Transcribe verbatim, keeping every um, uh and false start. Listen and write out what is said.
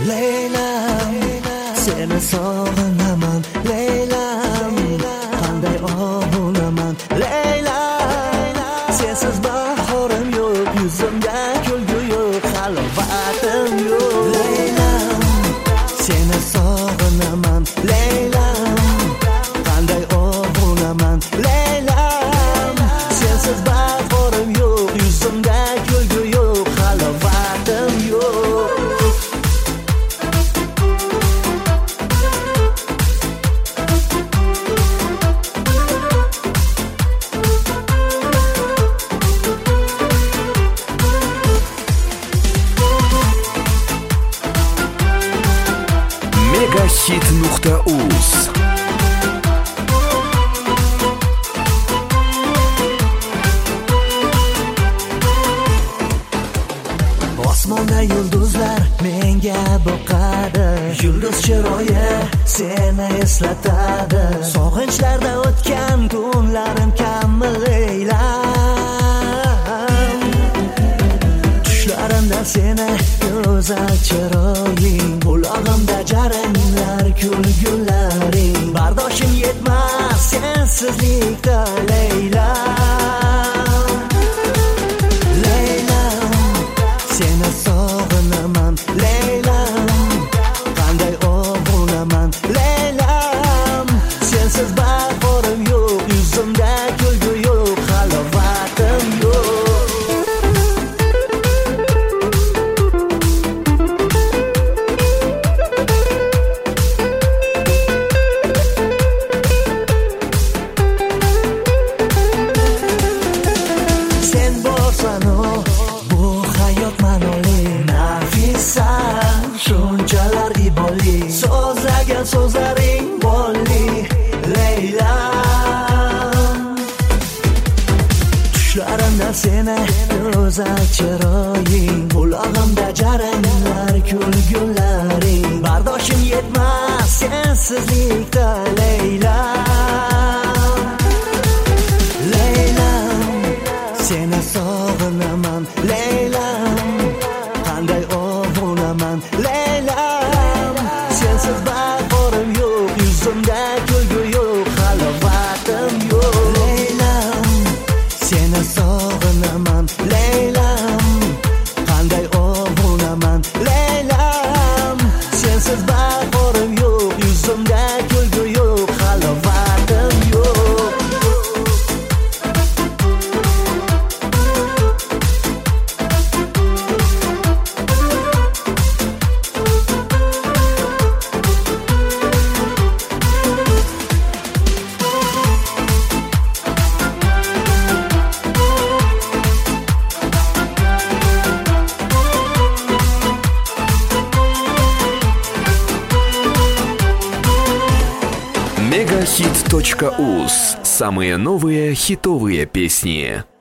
Leylam, seni sog'inaman Leylam, qanday obunaman Leylam, sensiz bahorim yo'q, yuzimda kulgu yo'q, halovatim yo'q. Leylam, seni sog'inaman Leylam, qanday obunaman Leylam, sensiz bahorim yo'q, yuzimda kulgu yo'q, halovatim yo'q. megahit nuqta uz Osmonda yulduzlar menga boqadi, yulduz chiroyi seni eslatadi, sog'inchlarda o'tgan kunlarim kammi Leylam, tushlarimda seni go'zal chiroying, qulog'imda jaranglar kulgularing, bardoshim yetmas sensizlikda Leylam. Leylam, seni sog'inaman Leylam, qanday obunaman Leylam, sensiz bahorim yo'q, yuzimda kulgu yo'q, halovatim yo'q. Sen borsan o bu hayot ma'noli, nafisa shunchalar iboli, so'zlagan so'zlaring bolli Leylam, tushlarimda seni go'zal chiroying, qulog'imda jaranglar kulgularing, bardoshim yetmas sensizlikda Leylam. Leylam, seni sog'inaman Leylam, qanday obunaman Leylam, sensiz bahorim yo'q, yuzimda kulgu yo'q, halovatim yo'q. Leylam, seni sog'inaman Leylam, qanday obunaman Leylam, sensiz bahorim yo'q, yuzimda kulgu yo'q, halovatim yo'q. megahit точка уз. Самые новые хитовые песни.